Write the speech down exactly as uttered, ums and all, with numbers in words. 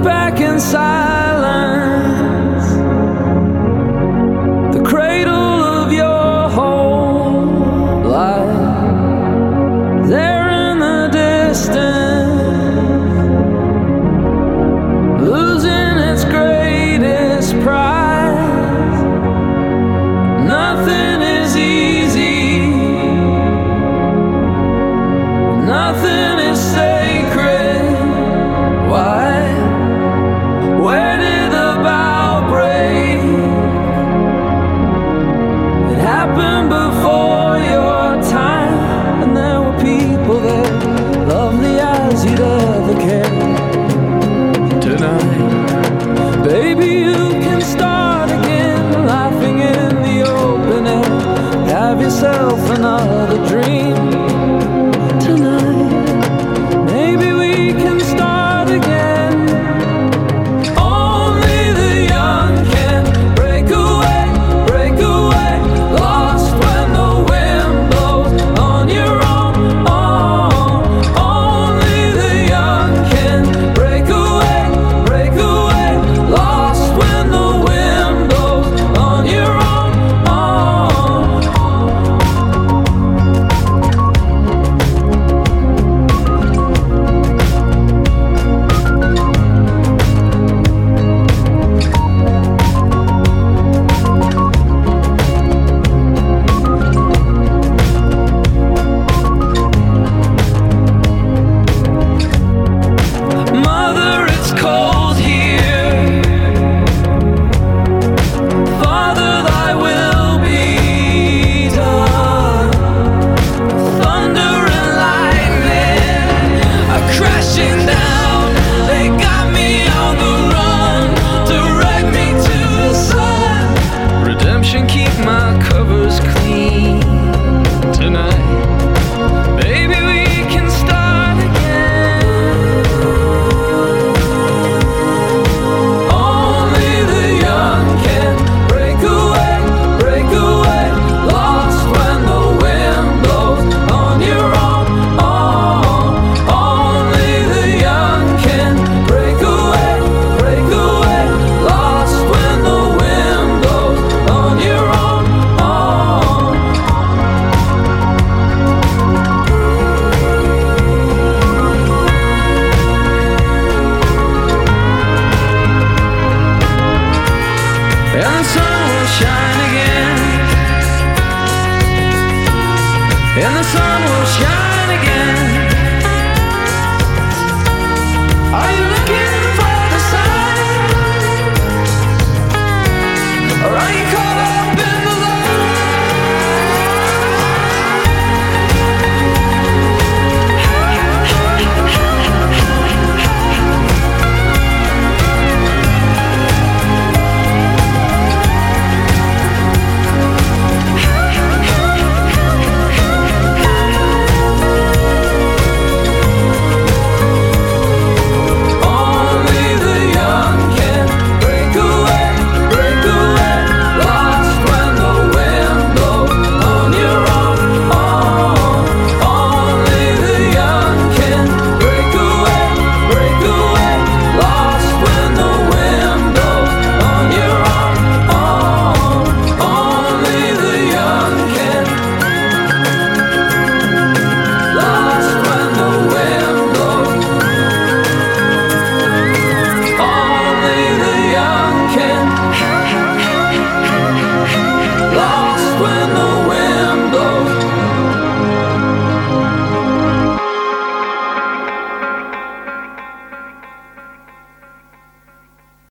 back in silence, the cradle of your whole life, there in the distance, losing its greatest prize. Nothing is easy, nothing is sacred. Why? Where did the bow break? It happened before your time, and there were people there, lovely as you'd ever care. Tonight, baby, you can start again, laughing in the open air. Have yourself another dream. Tonight, maybe we can start again. Only the young can break away, break away, lost when the wind blows on your own. Oh, only the young can break away, break away, lost when the wind blows on your own. Oh. Mother, it's cold here. Father, thy will be done. Thunder and lightning are crashing down. They got me on the run, direct me to the sun. Redemption, keep my covers clean. Tonight, baby, we can start again. Only the young can break away, break away, lost when the wind blows on your own. Oh, only the young can break away, break away, lost when the wind blows on your own. Oh. And the sun will shine again, and the sun will shine.